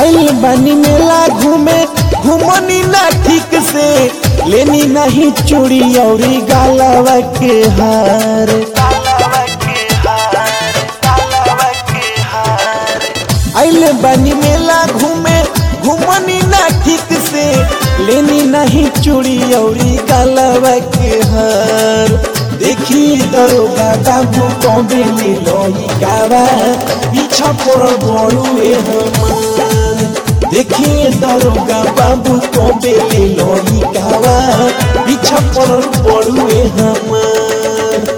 आइल बानी मेला घूमे घूमनी ना ठीक से लेनी नहीं चूड़ी औरी गालवा के हार। आइल बानी मेला घूमे घूमनी ना ठीक से लेनी नहीं चूड़ी औरी गालवा के हार। देखी दरोगा बाबू कौबे लोही गावा पीछा पर बड़ुए हमार। देखी दरोगा बाबू कौबे लोही गावा पीछा पर बड़ुए हमार।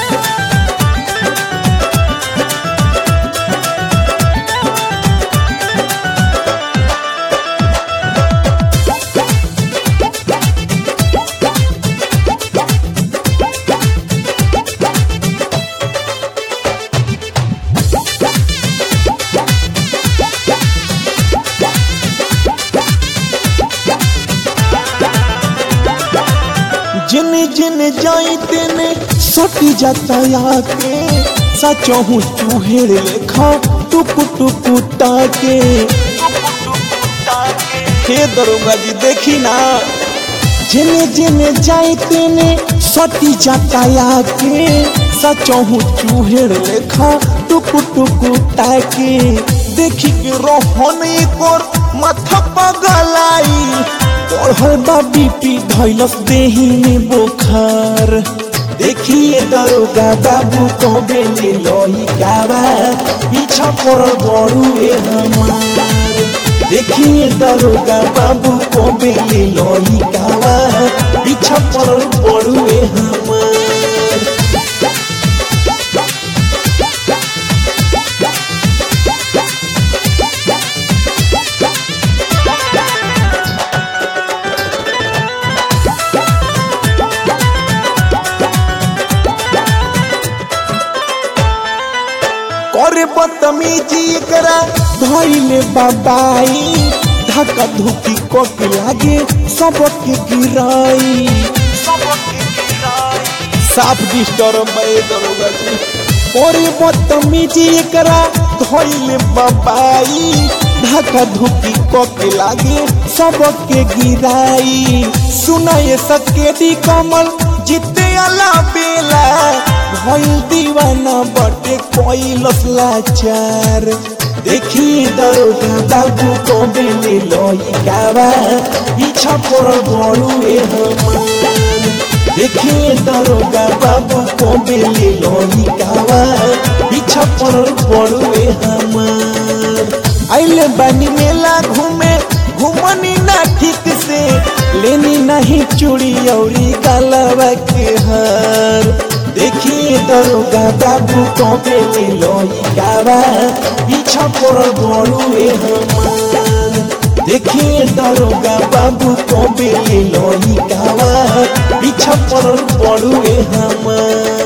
जिन जिन जाई तेने सोटी जाता आके सचहु चूहेड़ लेखा टुक टुक ताके। हे दरोगा जी देखी ना जिन जिन जाई तेने सोटी जाता आके सचहु चूहेड़ लेखा टुक टुक ताके। देखी के रोहन एक और माथा पगलाई बढ़ल बा बीपी धैलस देही में बोखार। देखिए दरोगा बाबू कौबे लोही गावा पीछा पर बड़ुए हमार। देखिए दरोगा बाबू कौबे लोही गावा पीछा पर बड़ुए हमार। करे बदतमीजी करा धइले बाबाई धक्का धुकी कोके लागे सबके गिराई। साफ डिस्टर्ब है दरोगा जी। करे बदतमीजी करा धइले बाबाई धक्का धुकी कोके लागे सबके गिराई। सुनाए सकेदी कमल जीते अला बेला भइल दीवाना बटे कोइलस लाचार। देखी दरोगा बाबू कौबे लोही गावा पीछा पर बड़ुए हमार। देखी दरोगा बाबू कौबे लोही गावा पीछा पर बड़ुए हमार। आइल बानी मेला घूमे घूमनी ना ठीक से लेनी नहीं चूड़ी औरी गालवा के हार। देखिए दरोगा बाबू कौबे लोही गावा पीछा पर बड़ुए हमार। देखिए दरोगा बाबू कौबे लोही गावा पीछा पर बड़ुए हमार।